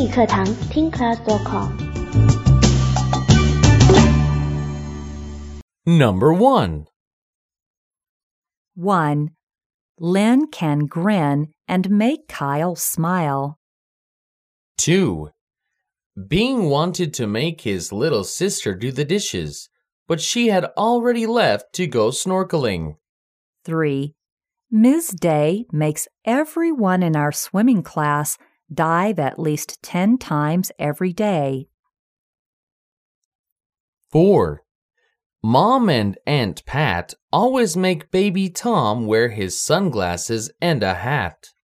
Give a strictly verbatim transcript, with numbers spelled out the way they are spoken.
语课堂 听 class dot com。 Number one. one. Lynn can grin and make Kyle smile. two. Bing wanted to make his little sister do the dishes, but she had already left to go snorkeling. three. Miz Day makes everyone in our swimming class dive at least ten times every day. four. Mom and Aunt Pat always make baby Tom wear his sunglasses and a hat.